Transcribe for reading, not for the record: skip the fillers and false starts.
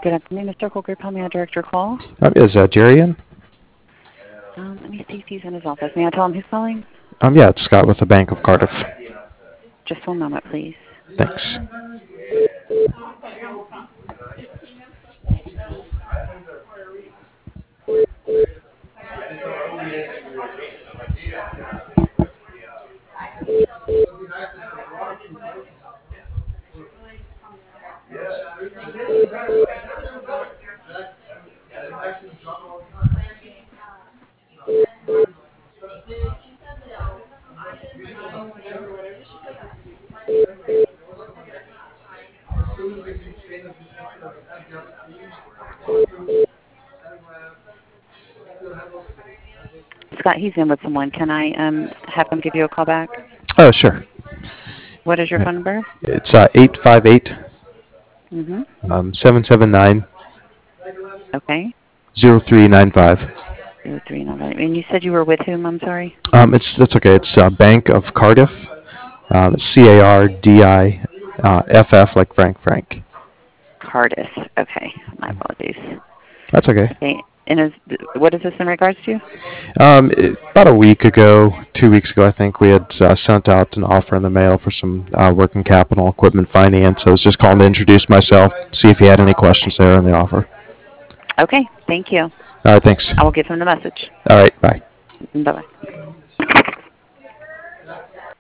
Good afternoon, Mr. Circle Group. How may I direct your call? Is Jerry in? Let me see if he's in his office. May I tell him who's calling? Yeah, it's Scott with the Bank of Cardiff. Just one moment, please. Thanks. Scott, he's in with someone. Can I have him give you a call back? Oh, sure. What is your phone number? It's 858 Mm-hmm. 779 Okay. 0395. 0395. And you said you were with whom? I'm sorry. That's okay. It's Bank of Cardiff. CARDIFF, like Frank. Cardiff. Okay. My apologies. That's okay. Okay. And what is this in regards to? About a week ago, 2 weeks ago, I think, we had sent out an offer in the mail for some working capital equipment finance. I was just calling to introduce myself, see if you had any questions there on the offer. Okay. Thank you. All right, thanks. I will give him the message. All right, bye. Bye-bye.